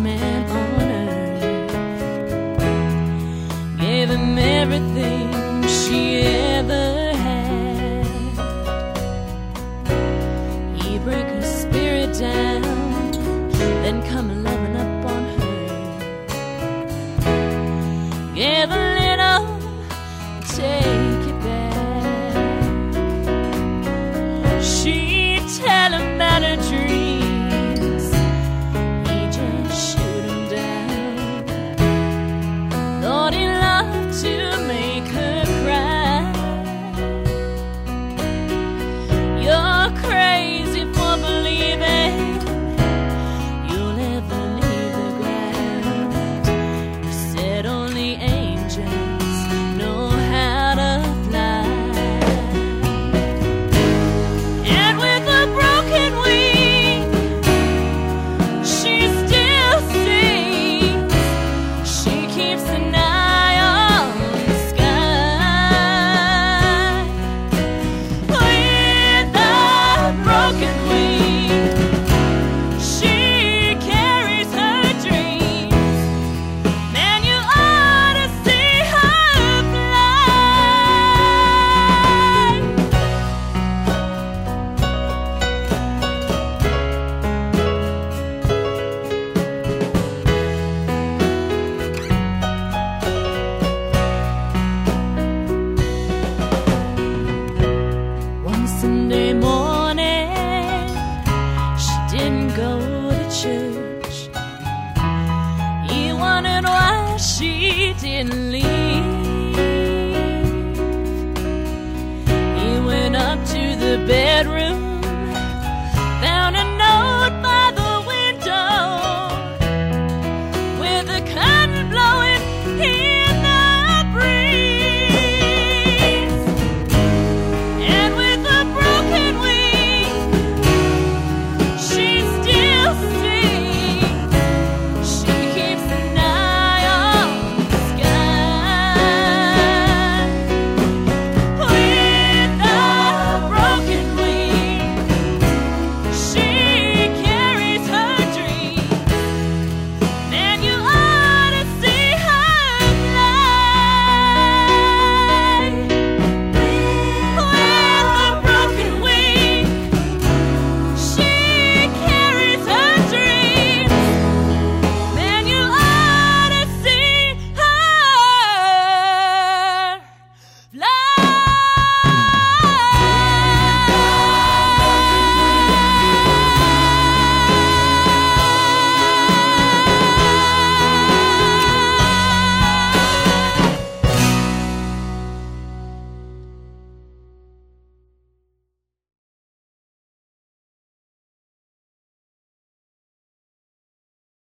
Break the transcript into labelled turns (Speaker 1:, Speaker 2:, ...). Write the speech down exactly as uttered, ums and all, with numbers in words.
Speaker 1: man on earth, gave him everything she ever had. He broke her spirit down, then come loving up on her. Give a little, take it back. She'd tell him about her dreams, he just shoot him down. Thought he loved to make her cry. You're crazy for believing you'll ever leave the ground. You said only angels know how to fly. And with a broken wing, she still sings. She keeps an eye on the sky. With a broken wing, she carries her dreams. Man, you ought to see her fly. One Sunday morning, she didn't go to church. He wondered why she didn't leave. He went up to the bed